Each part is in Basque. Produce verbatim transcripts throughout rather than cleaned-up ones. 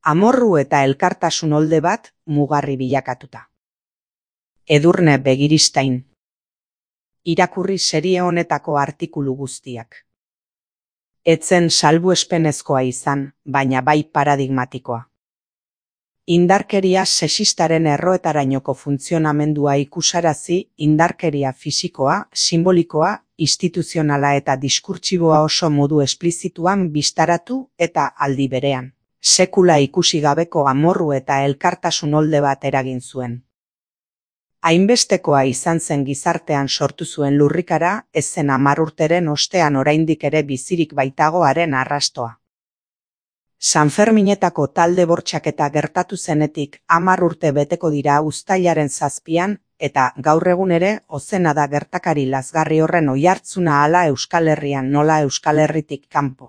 Amorru eta elkartasun olde bat mugarri bilakatuta. Edurne Begiristain. Irakurri serie honetako artikulu guztiak. Etzen salbuespenezkoa izan, baina bai paradigmatikoa. Indarkeria sexistaren erroetarainoko funtzionamendua ikusarazi, indarkeria fisikoa, simbolikoa, instituzionala eta diskurtsiboa oso modu esplizituan bistaratu eta aldi berean. Sekula ikusi gabeko amorru eta elkartasun olde bat eragin zuen. Hainbestekoa izan zen gizartean sortu zuen lurrikara, ez zen hamar urteren ostean oraindik ere bizirik baitagoaren arrastoa. Sanferminetako talde bortxaketa gertatu zenetik hamar urte beteko dira uztailaren zazpian, eta gaur egun ere ozena da gertakari lazgarri horren oihartzuna hala Euskal Herrian nola Euskal Herritik kanpo.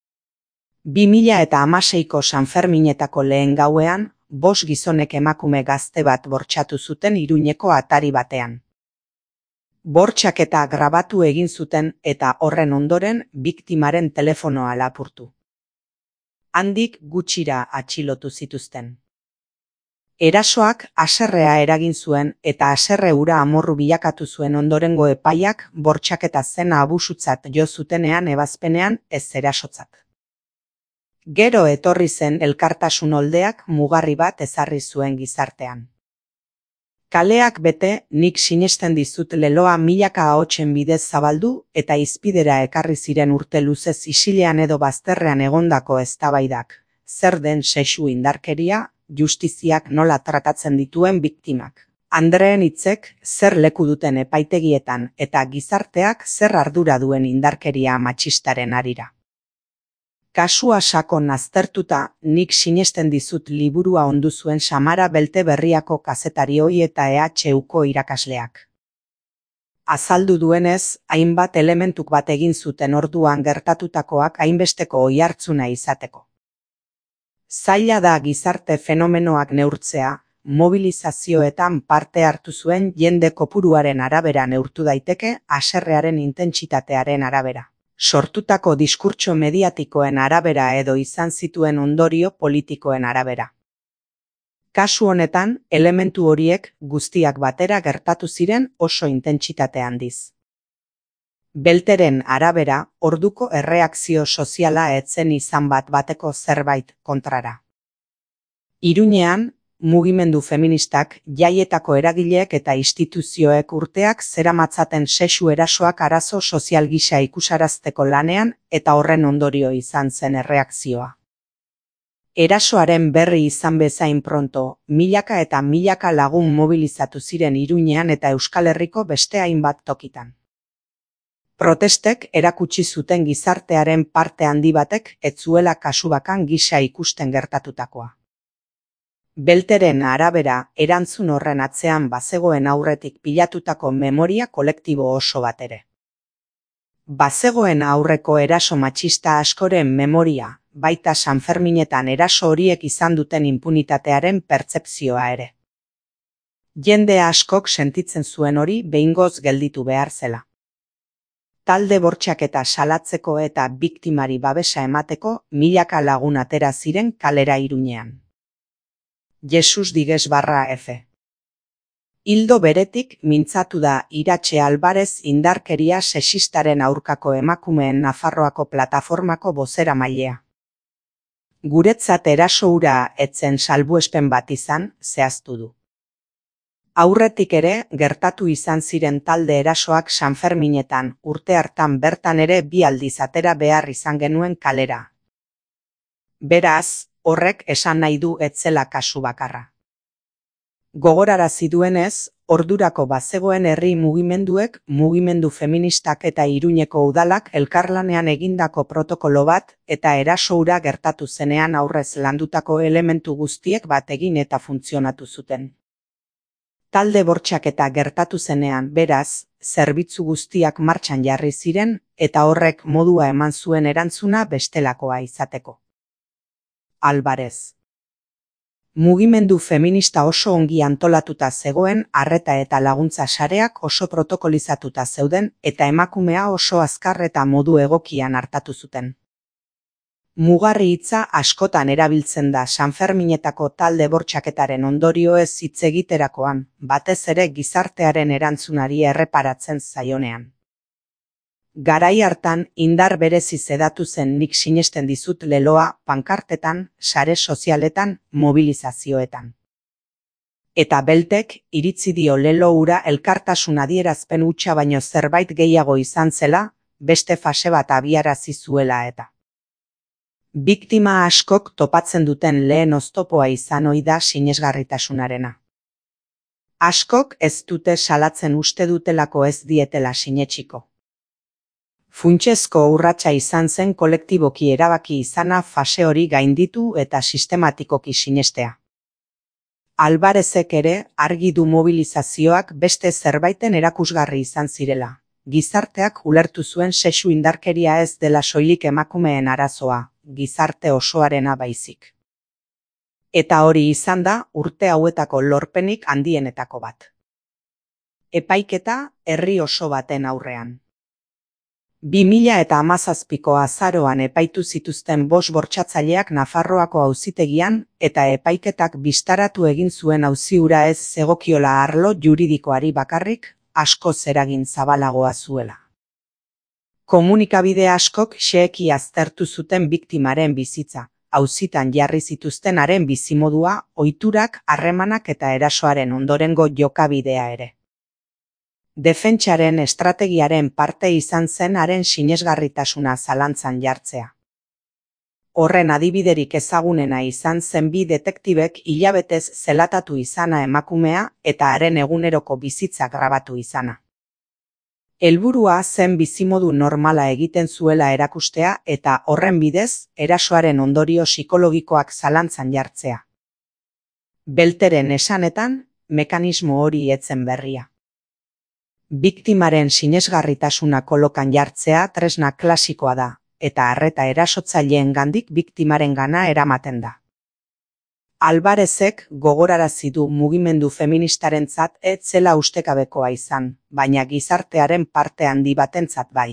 bi mila eta hamaseiko Sanferminetako lehen gauean, bost gizonek emakume gazte bat bortxatu zuten Iruñeko atari batean. Bortxaketa grabatu egin zuten eta horren ondoren biktimaren telefonoa lapurtu. Handik gutxira atxilotu zituzten. Erasoak haserrea eragin zuen eta haserre hura amorru bilakatu zuen ondorengo epaiak bortxaketa zena abusutzat jo zutenean ebazpenean ez erasotzat. Gero etorri zen elkartasun oldeak mugarri bat ezarri zuen gizartean. Kaleak bete, nik sinesten dizut leloa milaka ahotsen bidez zabaldu eta izpidera ekarri ziren urte luzez isilean edo bazterrean egondako eztabaidak. Zer den sexu indarkeria, justiziak nola tratatzen dituen biktimak. Andreen hitzek zer leku duten epaitegietan eta gizarteak zer ardura duen indarkeria matxistaren harira. Kasua sakon aztertuta, nik sinesten dizut liburua ondu zuen Samara Belte Berriako kazetarioi eta E H Uko irakasleak. Azaldu duenez, hainbat elementuk bat egin zuten orduan gertatutakoak hainbesteko oihartzuna izateko. Zaila da gizarte fenomenoak neurtzea, mobilizazioetan parte hartu zuen jende kopuruaren arabera neurtu daiteke, haserrearen intentsitatearen arabera. Sortutako diskurtso mediatikoen arabera edo izan zituen ondorio politikoen arabera. Kasu honetan, elementu horiek guztiak batera gertatu ziren oso intentsitate handiz. Belteren arabera, orduko erreakzio soziala etzen izan bat bateko zerbait kontrara. Iruñean, mugimendu feministak, jaietako eragileek eta instituzioek urteak zeramatzaten sexu erasoak arazo sozial gisa ikusarazteko lanean eta horren ondorio izan zen erreakzioa. Erasoaren berri izan bezain pronto, milaka eta milaka lagun mobilizatu ziren Iruñean eta Euskal Herriko beste hainbat tokitan. Protestek erakutsi zuten gizartearen parte handi batek ez zuela kasubakan gisa ikusten gertatutakoa. Belteren arabera, erantzun horren atzean bazegoen aurretik pilatutako memoria kolektibo oso bat ere. Bazegoen aurreko eraso matxista askoren memoria, baita Sanferminetan eraso horiek izan duten inpunitatearen pertzepzioa ere. Jende askok sentitzen zuen hori behingoz gelditu behar zela. Talde bortxaketa salatzeko eta biktimari babesa emateko milaka lagun atera ziren kalera Iruñean. Jesus Digues barra F. Hildo beretik mintzatu da Iratxe Albarez indarkeria sexistaren aurkako emakumeen Nafarroako plataformako bozeramailea. Guretzat eraso hura etzen salbuespen bat izan, zehaztu du. Aurretik ere, gertatu izan ziren talde erasoak Sanferminetan, urte hartan bertan ere bi aldiz atera behar izan genuen kalera. Beraz, horrek esan nahi du etzela kasu bakarra. Gogorarazi duenez, ordurako bazegoen herri mugimenduek, mugimendu feministak eta Iruñeko udalak elkarlanean egindako protokolo bat eta eraso hura gertatu zenean aurrez landutako elementu guztiek bat egin eta funtzionatu zuten. Talde bortxaketa gertatu zenean, beraz, zerbitzu guztiak martxan jarri ziren eta horrek modua eman zuen erantzuna bestelakoa izateko. Albarez. Mugimendu feminista oso ongi antolatuta zegoen, arreta eta laguntza sareak oso protokolizatuta zeuden eta emakumea oso azkar eta modu egokian hartatu zuten. Mugarri hitza askotan erabiltzen da Sanferminetako talde bortxaketaren ondorioez hitz egiterakoan, batez ere gizartearen erantzunari erreparatzen zaionean. Garai hartan indar berezi zedatu zen nik sinesten dizut leloa pankartetan, sare sozialetan, mobilizazioetan. Eta beltek iritzi dio lelo hura elkartasun adierazpen hutsa baino zerbait gehiago izan zela, beste fase bat abiarazi zuela eta. Biktima askok topatzen duten lehen oztopoa izan ohi da sinesgarritasunarena. Askok ez dute salatzen uste dutelako ez dietela sinetsiko. Funtsezko urratsa izan zen kolektiboki erabaki izana fase hori gainditu eta sistematikoki sinestea. Alvarezek ere argi du mobilizazioak beste zerbaiten erakusgarri izan zirela. Gizarteak ulertu zuen sexu indarkeria ez dela soilik emakumeen arazoa, gizarte osoarena baizik. Eta hori izan da urte hauetako lorpenik handienetako bat. Epaiketa herri oso baten aurrean. bi mila eta hamazazpiko azaroan epaitu zituzten bost bortxatzaileak Nafarroako auzitegian eta epaiketak bistaratu egin zuen auzi hura ez zegokiola arlo juridikoari bakarrik, asko zeragin zabalagoa zuela. Komunikabide askok xeheki aztertu zuten biktimaren bizitza, auzitan jarri zituztenaren bizimodua, ohiturak, harremanak eta erasoaren ondorengo jokabidea ere. Defentsaren estrategiaren parte izan zen haren sinesgarritasuna zalantzan jartzea. Horren adibiderik ezagunena izan zen bi detektibek hilabetez zelatatu izana emakumea eta haren eguneroko bizitza grabatu izana. Helburua zen bizimodu normala egiten zuela erakustea eta horren bidez erasoaren ondorio psikologikoak zalantzan jartzea. Belteren esanetan, mekanismo hori etzen berria. Biktimaren sinesgarritasuna kolokan jartzea tresna klasikoa da, eta arreta erasotzaileengandik biktimarengana eramaten da. Alvarezek gogorarazi du mugimendu feministarentzat ez zela ustekabekoa izan, baina gizartearen parte handi batentzat bai.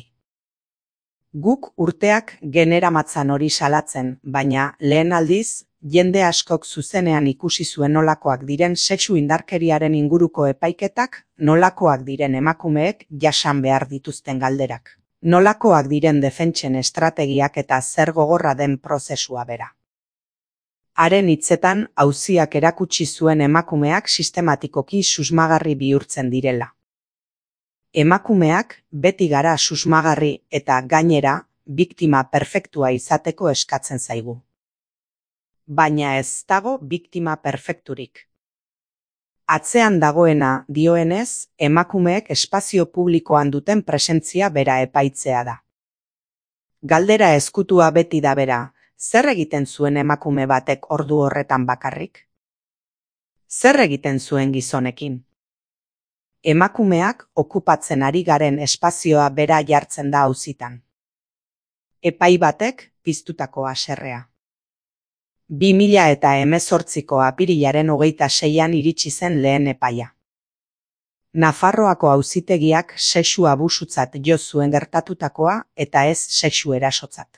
Guk urteak generamatzan hori salatzen, baina lehen aldiz, jende askok zuzenean ikusi zuen nolakoak diren sexu indarkeriaren inguruko epaiketak, nolakoak diren emakumeek jasan behar dituzten galderak. Nolakoak diren defentsen estrategiak eta zer gogorra den prozesua bera. Haren hitzetan auziak erakutsi zuen emakumeak sistematikoki susmagarri bihurtzen direla. Emakumeak beti gara susmagarri eta gainera, biktima perfektua izateko eskatzen zaigu. Baina ez dago biktima perfekturik. Atzean dagoena dioenez, emakumeek espazio publikoan duten presentzia bera epaitzea da. Galdera ezkutua beti da bera, zer egiten zuen emakume batek ordu horretan bakarrik? Zer egiten zuen gizonekin? Emakumeak okupatzen ari garen espazioa bera jartzen da auzitan. Epai batek piztutako haserrea. bi mila eta hemezortziko apirilaren hogeita seian iritsi zen lehen epaia. Nafarroako auzitegiak sexu abusutzat jo zuen gertatutakoa eta ez sexu erasotzat.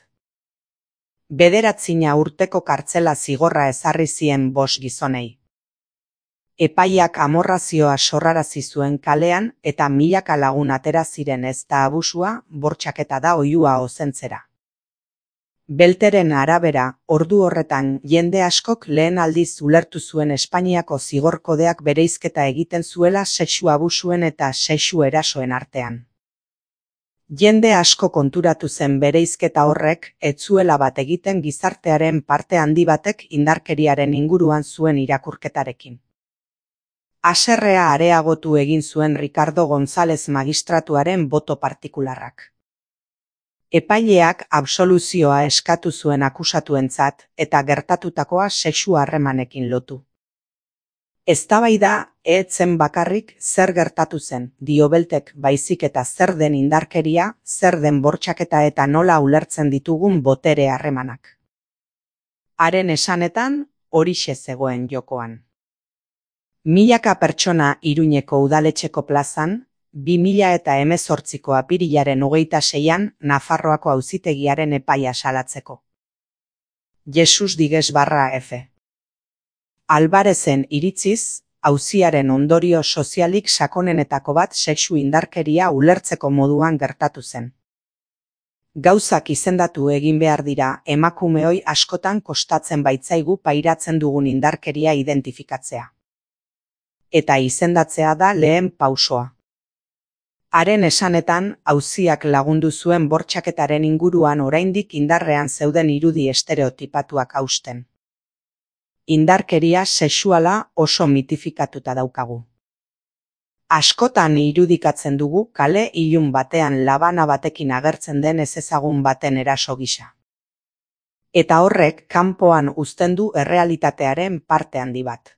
Bederatzina urteko kartzela zigorra ezarri zien bost gizonei. Epaiak amorrazioa sorrarazi zuen kalean eta milaka lagun atera ziren ez da abusua, bortxaketa da oihua ozentzera. Belteren arabera, ordu horretan jende askok lehen aldiz ulertu zuen Espainiako zigorkodeak bereizketa egiten zuela sexu abusuen eta sexu erasoen artean. Jende asko konturatu zen bereizketa horrek ez zuela bat egiten gizartearen parte handi batek indarkeriaren inguruan zuen irakurketarekin. Haserrea areagotu egin zuen Ricardo González magistratuaren boto partikularrak. Epaileak absoluzioa eskatu zuen akusatuentzat eta gertatutakoa sexu harremanekin lotu. Eztabaida ez zen bakarrik zer gertatu zen, dio Beltek baizik eta zer den indarkeria, zer den bortxaketa eta nola ulertzen ditugun botere harremanak. Haren esanetan, horixe zegoen jokoan. Milaka pertsona Iruñeko udaletxeko plazan, bi mila eta hemezortziko apirilaren hogeita seian Nafarroako auzitegiaren epaia salatzeko. Jesus diges barra F. Albarezen iritziz, auziaren ondorio sozialik sakonenetako bat sexu indarkeria ulertzeko moduan gertatu zen. Gauzak izendatu egin behar dira emakumeoi askotan kostatzen baitzaigu pairatzen dugun indarkeria identifikatzea. Eta izendatzea da lehen pausoa. Haren esanetan, auziak lagundu zuen bortxaketaren inguruan oraindik indarrean zeuden irudi estereotipatuak hausten. Indarkeria sexuala oso mitifikatuta daukagu. Askotan irudikatzen dugu kale ilun batean labana batekin agertzen den ezezagun baten eraso gisa. Eta horrek kanpoan uzten du errealitatearen parte handi bat.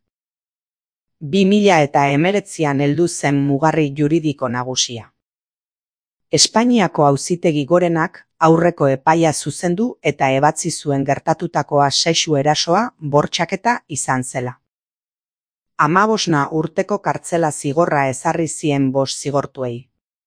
bi mila hemeretzian heldu zen mugarri juridiko nagusia. Espainiako Auzitegi Gorenak aurreko epaia zuzendu eta ebatzi zuen gertatutakoa sexu erasoa bortxaketa izan zela. Hamabosna urteko kartzela zigorra ezarri zien bost zigortuei.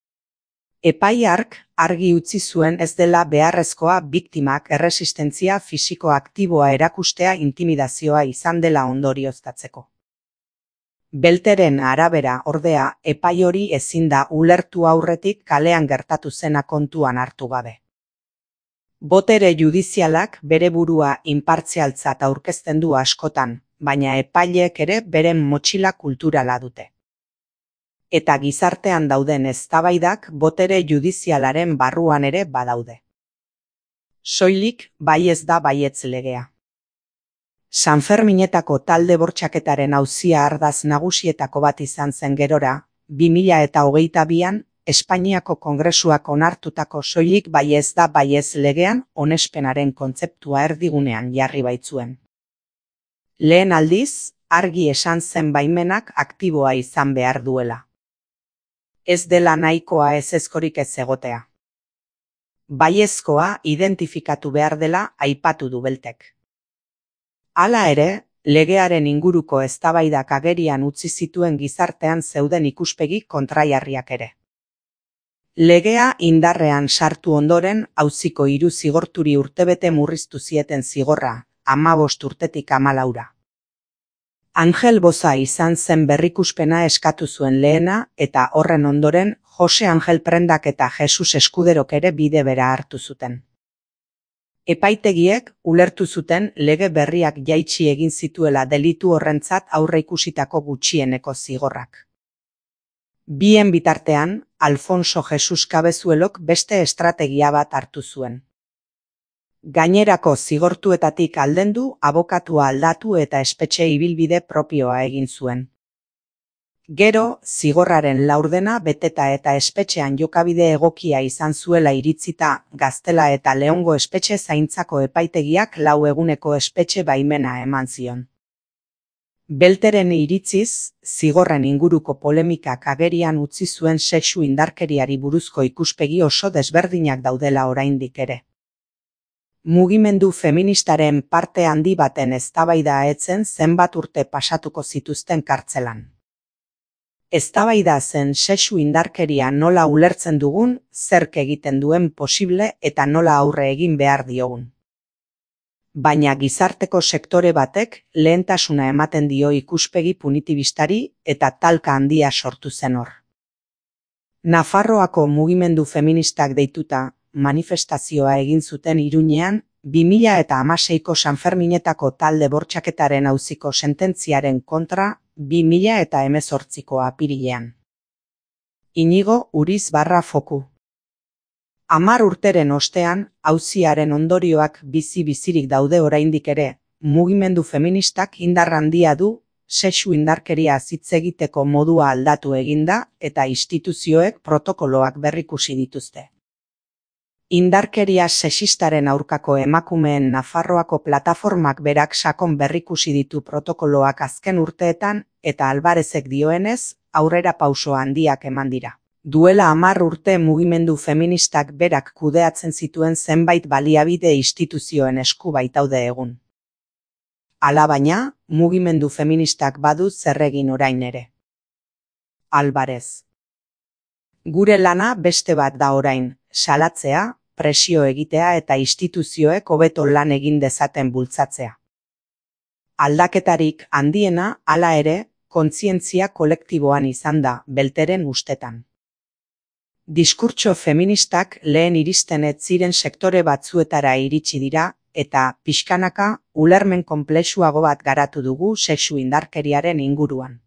Epai hark argi utzi zuen ez dela beharrezkoa biktimak erresistentzia fisiko aktiboa erakustea intimidazioa izan dela ondorioztatzeko. Belteren arabera ordea epai hori ezin da ulertu aurretik kalean gertatu zena kontuan hartu gabe. Botere judizialak bere burua inpartzialtzat aurkezten du askotan, baina epaileek ere beren motxila kulturala dute. Eta gizartean dauden eztabaidak botere judizialaren barruan ere badaude. Soilik baiez da baietz legea. Sanferminetako talde bortxaketaren auzia ardaz nagusietako bat izan zen gerora, bi mila hogeita bian, Espainiako Kongresuak onartutako soilik baiez da baiez legean onespenaren kontzeptua erdigunean jarri baitzuen. Lehen aldiz, argi esan zen baimenak aktiboa izan behar duela. Ez dela nahikoa ezezkorik ez egotea. Baiezkoa identifikatu behar dela aipatu du Beltek. Hala ere, legearen inguruko eztabaidak agerian utzi zituen gizartean zeuden ikuspegi kontraiarriak ere. Legea indarrean sartu ondoren auziko hiru zigorturi urtebete murriztu zieten zigorra, hamabost urtetik hamalaura. Angel Boza izan zen berrikuspena eskatu zuen lehena eta horren ondoren Jose Angel Prendak eta Jesus Eskuderok ere bide bera hartu zuten. Epaitegiek ulertu zuten lege berriak jaitsi egin zituela delitu horrentzat aurreikusitako gutxieneko zigorrak. Bien bitartean, Alfonso Jesus Cabezuelok beste estrategia bat hartu zuen. Gainerako zigortuetatik aldendu, abokatua aldatu eta espetxe ibilbide propioa egin zuen. Gero, zigorraren laurdena beteta eta espetxean jokabide egokia izan zuela iritzita Gaztela eta Leongo espetxe zaintzako epaitegiak lau eguneko espetxe baimena eman zion. Belteren iritziz, zigorren inguruko polemikak agerian utzi zuen sexu indarkeriari buruzko ikuspegi oso desberdinak daudela oraindik ere. Mugimendu feministaren parte handi baten eztabaida etzen zenbat urte pasatuko zituzten kartzelan. Eztabaida zen sexu indarkeria nola ulertzen dugun, zerk egiten duen posible eta nola aurre egin behar diogun. Baina gizarteko sektore batek lehentasuna ematen dio ikuspegi punitibistari eta talka handia sortu zen hor. Nafarroako mugimendu feministak deituta manifestazioa egin zuten Iruñean, bi mila hamaseiko Sanferminetako talde bortxaketaren auziko sententziaren kontra bi mila hemezortziko apirilean. Inigo Uriz barra Foku. Hamar urteren ostean, auziaren ondorioak bizi-bizirik daude oraindik ere, mugimendu feministak indar handia du, sexu indarkeria hitz egiteko modua aldatu eginda eta instituzioek protokoloak berrikusi dituzte. Indarkeria sexistaren aurkako emakumeen Nafarroako plataformak berak sakon berrikusi ditu protokoloak azken urteetan eta Albarezek dioenez, aurrera pauso handiak eman dira. Duela hamar urte mugimendu feministak berak kudeatzen zituen zenbait baliabide instituzioen esku baitaude egun. Alabaina, mugimendu feministak badu zer egin orain ere. Albarez. Gure lana beste bat da orain, salatzea, presio egitea eta instituzioek hobeto lan egin dezaten bultzatzea. Aldaketarik handiena, hala ere, kontzientzia kolektiboan izan da, Belteren ustetan. Diskurtso feministak lehen iristen ez ziren sektore batzuetara iritsi dira, eta pixkanaka ulermen konplexuago bat garatu dugu sexu indarkeriaren inguruan.